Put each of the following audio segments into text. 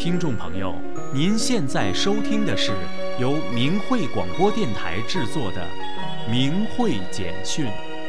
听众朋友，您现在收听的是由明慧广播电台制作的《明慧简讯》。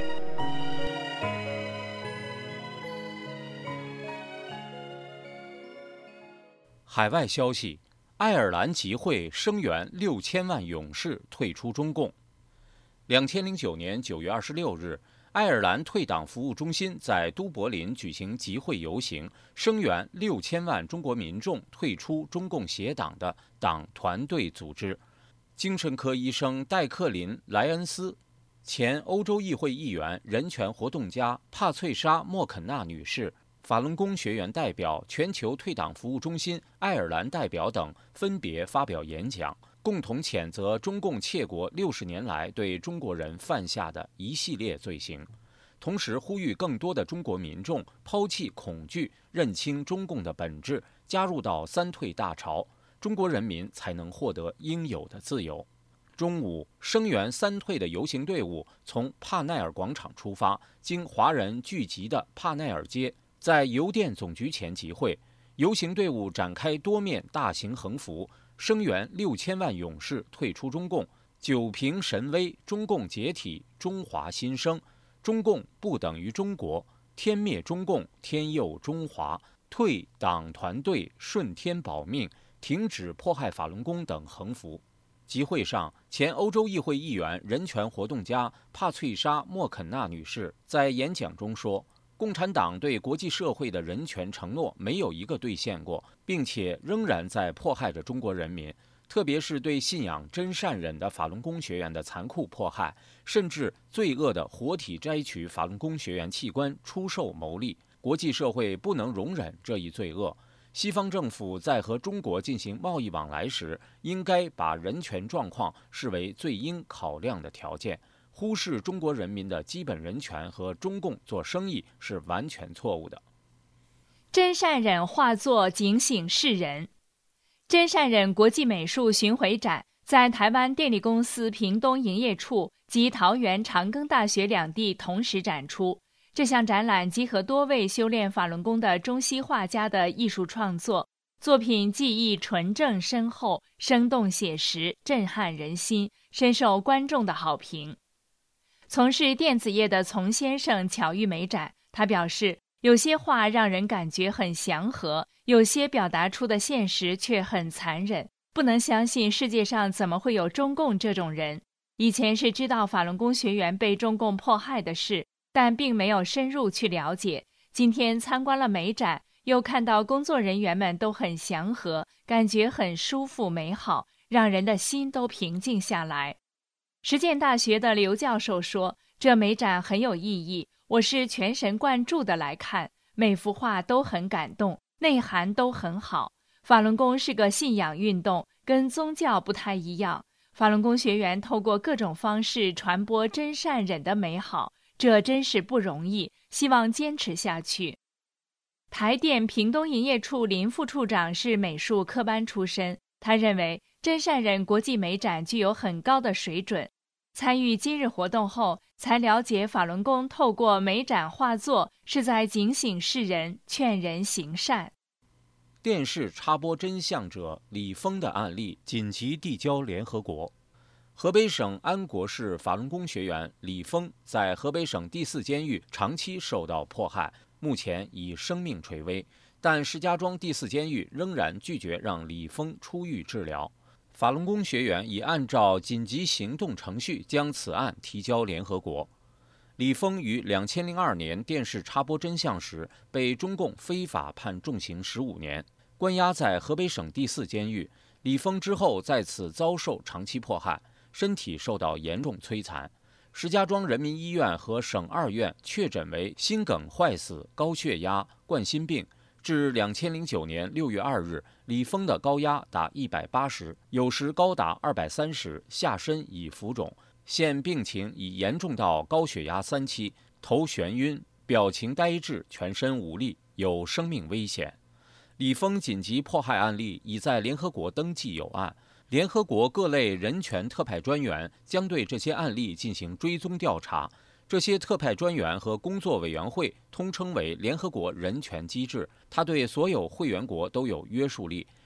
海外消息：爱尔兰集会声援6000万勇士退出中共。2009年9月26日，爱尔兰退党服务中心在都柏林举行集会游行，声援6000万中国民众退出中共协党的党团队组织。精神科医生戴克林·莱恩斯、前欧洲议会议员、人权活动家帕翠莎·莫肯纳女士、法轮功学员代表、全球退党服务中心爱尔兰代表等分别发表演讲，共同谴责中共窃国60年来对中国人犯下的一系列罪行，同时呼吁更多的中国民众抛弃恐惧，认清中共的本质，加入到三退大潮，中国人民才能获得应有的自由。中午，声援三退的游行队伍从帕奈尔广场出发，经华人聚集的帕奈尔街，在邮电总局前集会。游行队伍展开多面大型横幅，声援6000万勇士退出中共，久平神威，中共解体，中华新生，中共不等于中国，天灭中共，天佑中华，退党团队，顺天保命，停止迫害法轮功等横幅。集会上，前欧洲议会议员、人权活动家帕翠莎·莫肯纳女士在演讲中说，共产党对国际社会的人权承诺没有一个兑现过，并且仍然在迫害着中国人民，特别是对信仰真善忍的法轮功学员的残酷迫害，甚至罪恶的活体摘取法轮功学员器官出售牟利。国际社会不能容忍这一罪恶。西方政府在和中国进行贸易往来时，应该把人权状况视为最应考量的条件。忽视中国人民的基本人权和中共做生意是完全错误的。 真善忍画作警醒世人。真善忍国际美术巡回展在台湾电力公司屏东营业处及桃园长庚大学两地同时展出。这项展览集合多位修炼法轮功的中西画家的艺术创作，作品技艺纯正深厚，生动写实，震撼人心，深受观众的好评。从事电子业的丛先生巧遇美展，他表示，有些画让人感觉很祥和，有些表达出的现实却很残忍，不能相信世界上怎么会有中共这种人。以前是知道法轮功学员被中共迫害的事，但并没有深入去了解。今天参观了美展，又看到工作人员们都很祥和，感觉很舒服美好，让人的心都平静下来。实践大学的刘教授说，这美展很有意义，我是全神贯注地来看，每幅画都很感动，内涵都很好。法轮功是个信仰运动，跟宗教不太一样。法轮功学员透过各种方式传播真善忍的美好，这真是不容易，希望坚持下去。台电屏东营业处林副处长是美术科班出身，他认为真善忍国际美展具有很高的水准。参与今日活动后，才了解法轮功透过美展画作是在警醒世人，劝人行善。 电视插播真相者李峰的案例紧急递交联合国。河北省安国市法轮功学员李峰在河北省第4监狱长期受到迫害，目前已生命垂危，但石家庄第4监狱仍然拒绝让李峰出狱治疗。法轮功学员已按照紧急行动程序将此案提交联合国。李峰于2002年电视插播真相时被中共非法判重刑15年，关押在河北省第4监狱。李峰之后在此遭受长期迫害，身体受到严重摧残。石家庄人民医院和省2院确诊为心梗坏死、高血压、冠心病。至2009年6月2日，李峰的高压达180，有时高达230，下身已浮肿，现病情已严重到高血压3期，头眩晕，表情呆滞，全身无力，有生命危险。李峰紧急迫害案例已在联合国登记有案，联合国各类人权特派专员将对这些案例进行追踪调查。这些特派专员和工作委员会通称为联合国人权机制，它对所有会员国都有约束力，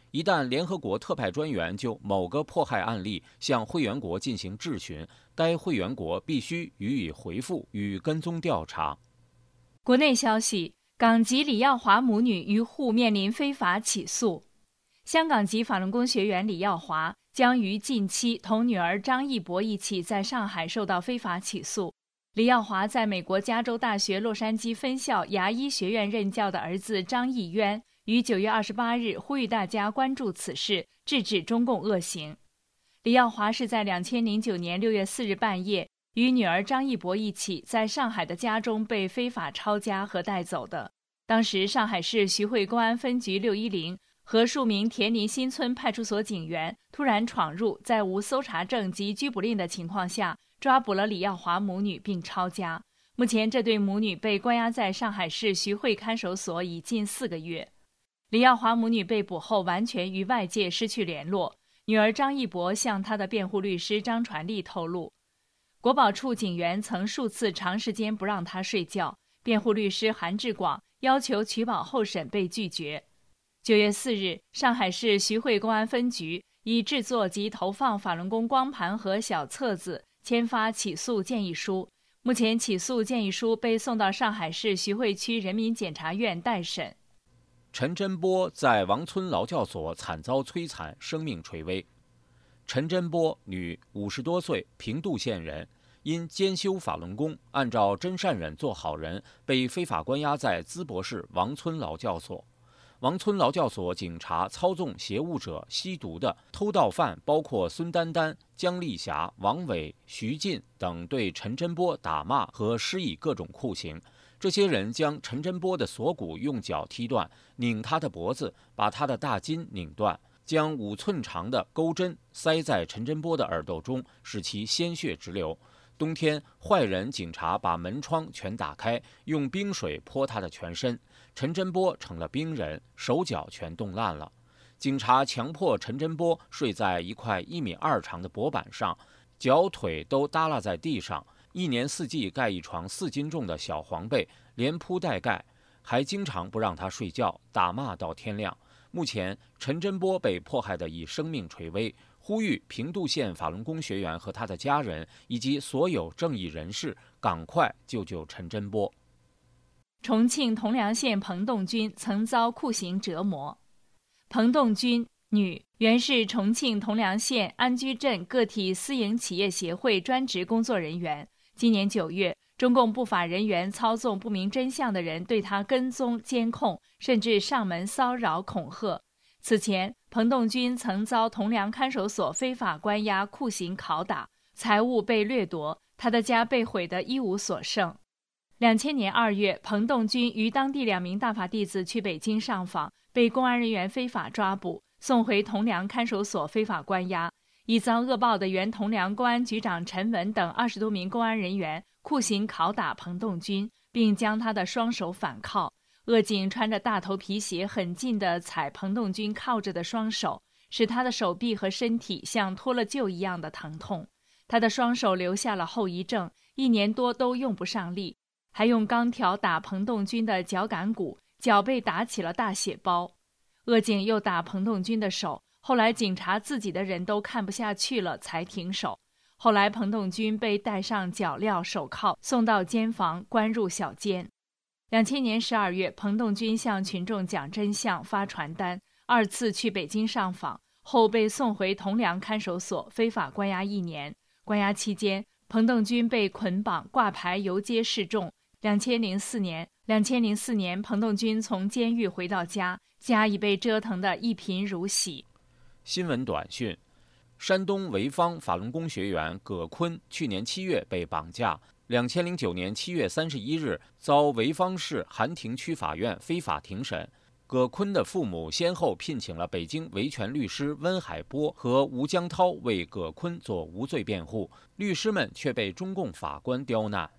一旦联合国特派专员就某个迫害案例向会员国进行质询，该会员国必须予以回复与跟踪调查。 国内消息，港籍李耀华母女于沪面临非法起诉。香港籍法轮功学员李耀华将于近期同女儿张义博一起在上海受到非法起诉。李耀华在美国加州大学洛杉矶分校牙医学院任教的儿子张义渊于9月28日呼吁大家关注此事，制止中共恶行。李耀华是在2009年6月4日半夜与女儿张义博一起在上海的家中被非法抄家和带走的。当时上海市徐汇公安分局610和数名田林新村派出所警员突然闯入，在无搜查证及拘捕令的情况下抓捕了李耀华母女并抄家。目前这对母女被关押在上海市徐汇看守所已近4个月。李耀华母女被捕后完全与外界失去联络。女儿张义博向她的辩护律师张传利透露，国保处警员曾数次长时间不让她睡觉，辩护律师韩志广要求取保候审被拒绝。9月4日，上海市徐汇公安分局以制作及投放法轮功光盘和小册子签发起诉建议书。目前起诉建议书被送到上海市徐汇区人民检察院待审。 陈真波在王村劳教所惨遭摧残，生命垂危。陈真波，女，50多岁，平度县人，因兼修法轮功，按照真善忍做好人，被非法关押在淄博市王村劳教所。王村劳教所警察操纵携物者、吸毒的偷盗犯包括孙丹丹、姜丽霞、王伟、徐进等，对陈真波打骂和施以各种酷刑。这些人将陈真波的锁骨用脚踢断，拧他的脖子，把他的大筋拧断，将5寸长的钩针塞在陈真波的耳朵中，使其鲜血直流。冬天，坏人警察把门窗全打开，用冰水泼他的全身。陈真波成了冰人，手脚全冻烂了。警察强迫陈真波睡在一块1.2米长的薄板上，脚腿都耷拉在地上，一年四季盖一床4斤重的小黄被，连铺带盖，还经常不让他睡觉，打骂到天亮。目前，陈真波被迫害得已生命垂危，呼吁平度县法轮功学员和他的家人以及所有正义人士赶快救救陈真波。 重庆铜梁县彭栋军曾遭酷刑折磨。彭栋军，女，原是重庆铜梁县安居镇个体私营企业协会专职工作人员。今年9月，中共不法人员操纵不明真相的人对他跟踪监控，甚至上门骚扰恐吓。此前，彭栋军曾遭铜梁看守所非法关押、酷刑拷打，财物被掠夺，他的家被毁得一无所剩。2000年2月，彭栋军与当地2名大法弟子去北京上访，被公安人员非法抓捕，送回铜梁看守所非法关押。已遭恶报的原铜梁公安局长陈文等20多名公安人员酷刑拷打彭栋军，并将他的双手反铐。恶警穿着大头皮鞋狠劲地踩彭栋军铐着的双手，使他的手臂和身体像脱了臼一样的疼痛。他的双手留下了后遗症，1年多都用不上力。还用钢条打彭栋军的脚杆骨，脚被打起了大血包。恶警又打彭栋军的手，后来警察自己的人都看不下去了，才停手。后来彭栋军被戴上脚镣手铐，送到监房关入小监。2000年12月，彭栋军向群众讲真相，发传单，2次去北京上访，后被送回铜梁看守所非法关押1年。关押期间，彭栋军被捆绑挂牌游街示众。2004年，彭栋军从监狱回到家，家已被折腾得一贫如洗。 新闻短讯：山东潍坊法轮功学员葛坤去年7月被绑架，2009年7月31日遭潍坊市韩亭区法院非法庭审。葛坤的父母先后聘请了北京维权律师温海波和吴江涛为葛坤做无罪辩护，律师们却被中共法官刁难。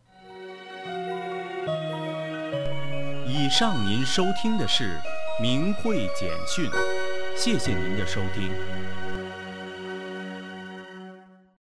以上您收听的是明慧简讯，谢谢您的收听。